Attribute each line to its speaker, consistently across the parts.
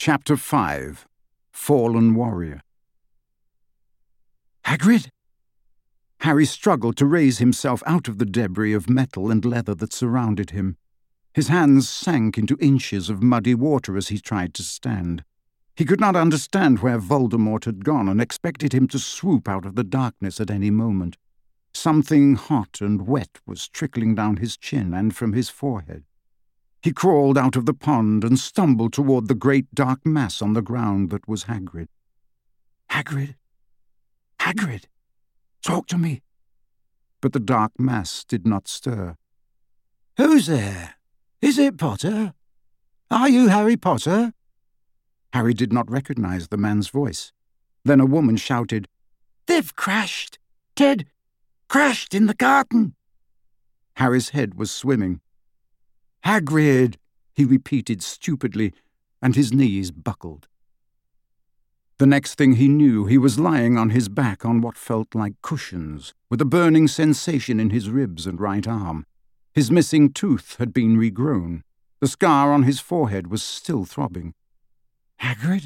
Speaker 1: Chapter 5. Fallen Warrior. Hagrid! Harry struggled to raise himself out of the debris of metal and leather that surrounded him. His hands sank into inches of muddy water as he tried to stand. He could not understand where Voldemort had gone and expected him to swoop out of the darkness at any moment. Something hot and wet was trickling down his chin and from his forehead. He crawled out of the pond and stumbled toward the great dark mass on the ground that was Hagrid. Hagrid! Hagrid! Talk to me! But the dark mass did not stir.
Speaker 2: Who's there? Is it Potter? Are you Harry Potter?
Speaker 1: Harry did not recognize the man's voice. Then a woman shouted,
Speaker 2: They've crashed! Ted! Crashed in the garden!
Speaker 1: Harry's head was swimming. Hagrid, he repeated stupidly, and his knees buckled. The next thing he knew, he was lying on his back on what felt like cushions, with a burning sensation in his ribs and right arm. His missing tooth had been regrown. The scar on his forehead was still throbbing. Hagrid?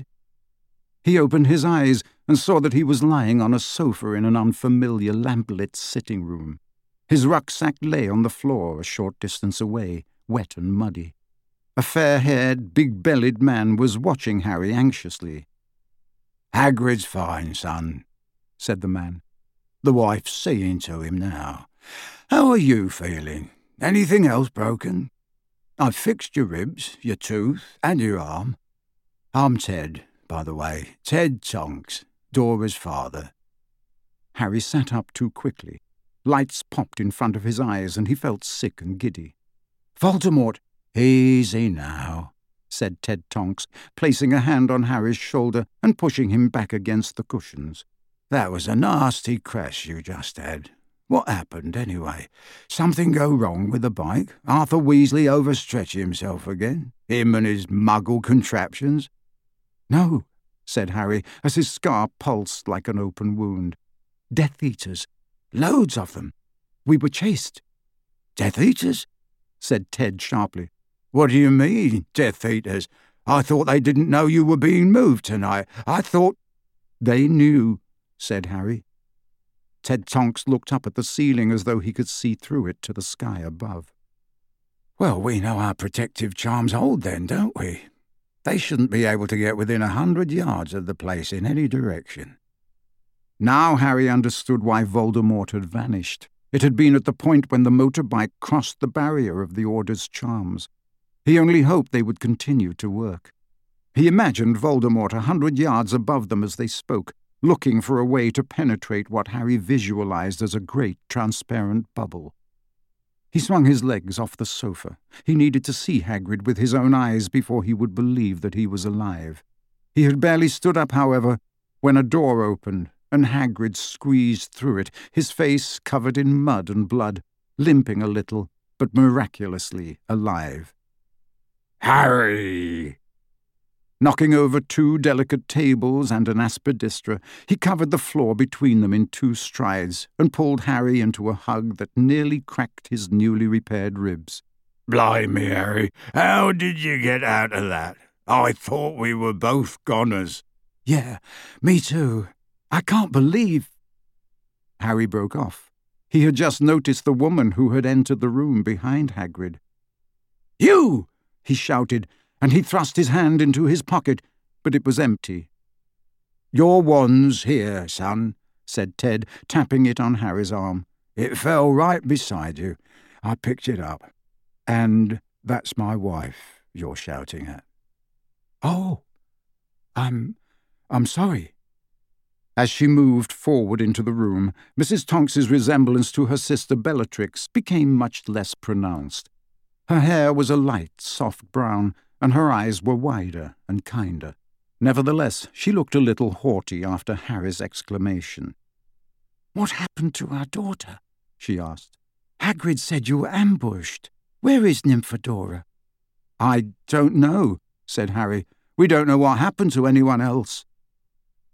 Speaker 1: He opened his eyes and saw that he was lying on a sofa in an unfamiliar lamplit sitting room. His rucksack lay on the floor a short distance away, wet and muddy. A fair-haired, big-bellied man was watching Harry anxiously.
Speaker 2: Hagrid's fine, son, said the man. The wife's seeing to him now. How are you feeling? Anything else broken? I've fixed your ribs, your tooth, and your arm. I'm Ted, by the way. Ted Tonks, Dora's father.
Speaker 1: Harry sat up too quickly. Lights popped in front of his eyes, and he felt sick and giddy.
Speaker 2: Voldemort! Easy now, said Ted Tonks, placing a hand on Harry's shoulder and pushing him back against the cushions. That was a nasty crash you just had. What happened, anyway? Something go wrong with the bike? Arthur Weasley overstretch himself again? Him and his muggle contraptions?
Speaker 1: No, said Harry, as his scar pulsed like an open wound. Death Eaters. Loads of them. We were chased.
Speaker 2: Death Eaters? Said Ted sharply. What do you mean, Death Eaters? I thought they didn't know you were being moved tonight. I thought...
Speaker 1: They knew, said Harry. Ted Tonks looked up at the ceiling as though he could see through it to the sky above.
Speaker 2: Well, we know our protective charms hold then, don't we? They shouldn't be able to get within 100 yards of the place in any direction.
Speaker 1: Now Harry understood why Voldemort had vanished. It had been at the point when the motorbike crossed the barrier of the Order's charms. He only hoped they would continue to work. He imagined Voldemort 100 yards above them as they spoke, looking for a way to penetrate what Harry visualized as a great transparent bubble. He swung his legs off the sofa. He needed to see Hagrid with his own eyes before he would believe that he was alive. He had barely stood up, however, when a door opened, and Hagrid squeezed through it, his face covered in mud and blood, limping a little, but miraculously alive.
Speaker 2: Harry!
Speaker 1: Knocking over 2 delicate tables and an aspidistra, he covered the floor between them in 2 strides and pulled Harry into a hug that nearly cracked his newly repaired ribs.
Speaker 2: Blimey, Harry, how did you get out of that? I thought we were both goners.
Speaker 1: Yeah, me too. I can't believe... Harry broke off. He had just noticed the woman who had entered the room behind Hagrid. You! He shouted, and he thrust his hand into his pocket, but it was empty.
Speaker 2: Your wand's here, son, said Ted, tapping it on Harry's arm. It fell right beside you. I picked it up. And that's my wife you're shouting at.
Speaker 1: Oh, I'm sorry. As she moved forward into the room, Mrs. Tonks's resemblance to her sister Bellatrix became much less pronounced. Her hair was a light, soft brown, and her eyes were wider and kinder. Nevertheless, she looked a little haughty after Harry's exclamation.
Speaker 2: What happened to our daughter?
Speaker 1: She asked.
Speaker 2: Hagrid said you were ambushed. Where is Nymphadora?
Speaker 1: I don't know, said Harry. We don't know what happened to anyone else.